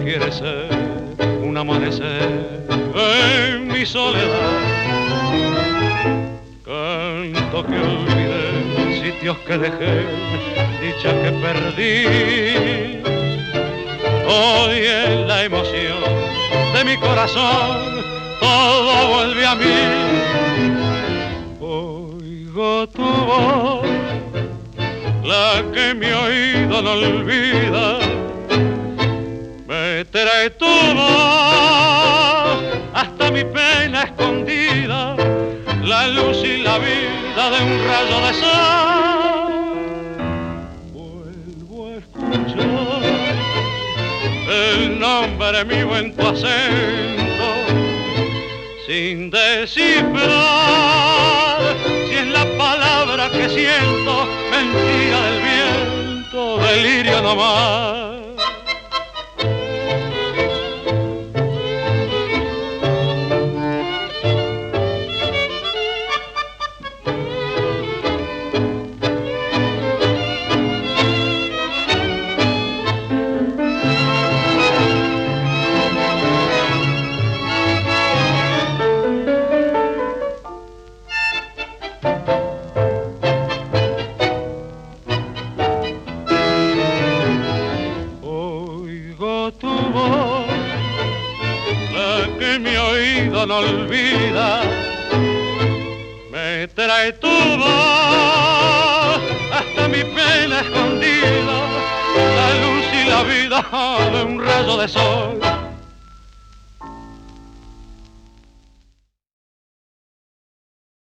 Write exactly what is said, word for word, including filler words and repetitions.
quiere ser un amanecer en mi soledad. Canto que olvidé, sitios que dejé, dicha que perdí. Hoy en la emoción de mi corazón todo vuelve a mí. Oigo tu voz, la que mi oído no olvida. Me trae tu voz hasta mi pena escondida, la luz y la vida de un rayo de sol. Vuelvo a escuchar el nombre mío en tu acento, sin descifrar si es la palabra que siento, mentira del viento, delirio nomás. No olvida, me trae tu voz hasta mi pena escondida, la luz y la vida de un rayo de sol.